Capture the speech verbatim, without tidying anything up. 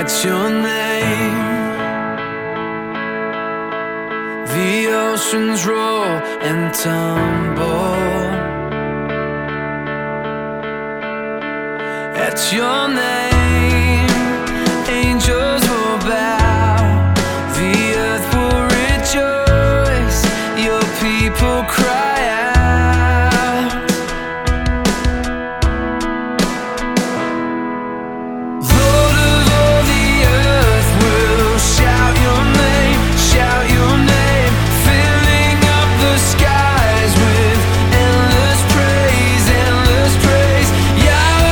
At your name, the oceans roll and tumble. At your name,